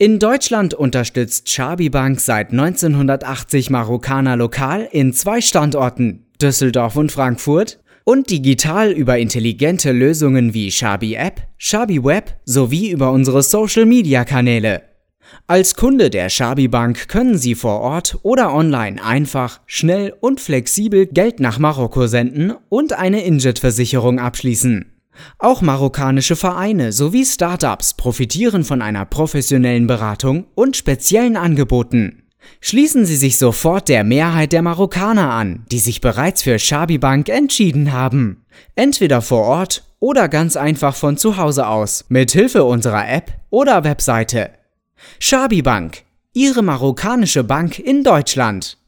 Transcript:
In Deutschland unterstützt Shabi Bank seit 1980 Marokkaner lokal in 2 Standorten, Düsseldorf und Frankfurt, und digital über intelligente Lösungen wie Shabi App, Shabi Web sowie über unsere Social-Media-Kanäle. Als Kunde der Shabi Bank können Sie vor Ort oder online einfach, schnell und flexibel Geld nach Marokko senden und eine Injit-Versicherung abschließen. Auch marokkanische Vereine sowie Startups profitieren von einer professionellen Beratung und speziellen Angeboten. Schließen Sie sich sofort der Mehrheit der Marokkaner an, die sich bereits für Shabi Bank entschieden haben. Entweder vor Ort oder ganz einfach von zu Hause aus, mit Hilfe unserer App oder Webseite. Shabi Bank, Ihre marokkanische Bank in Deutschland.